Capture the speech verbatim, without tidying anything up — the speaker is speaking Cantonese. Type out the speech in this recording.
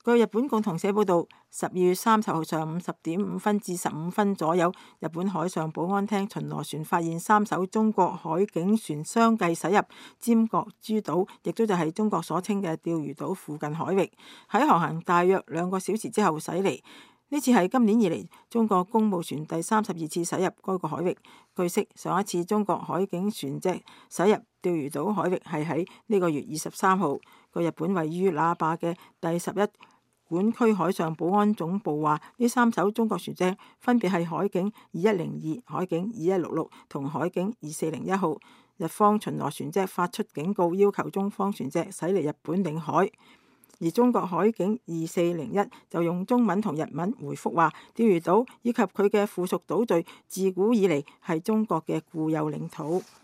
據日本共同社報導，十二月三十號上午十點五分至十五分左右，日本海上保安廳巡邏船發現三艘中國海警船相繼駛入尖閣諸島，亦都就係中國所稱嘅釣魚島附近海域，喺航行大約兩個小時之後駛離。呢次係今年以嚟中國公務船第三十二次駛入該個海域。據悉，上一次中國海警船隻駛入釣魚島海域係喺呢個月二十三號。據日本位於那霸嘅第十一管區海上保安總部話，呢三艘中國船隻分別係海警二一零二、海警二一六六同海警二四零一號。日方巡邏船隻發出警告，要求中方船隻駛離日本領海。而中國海警二四零一就用中文同日文回覆話，釣魚島以及佢嘅附屬島嶼自古以嚟係中國嘅固有領土。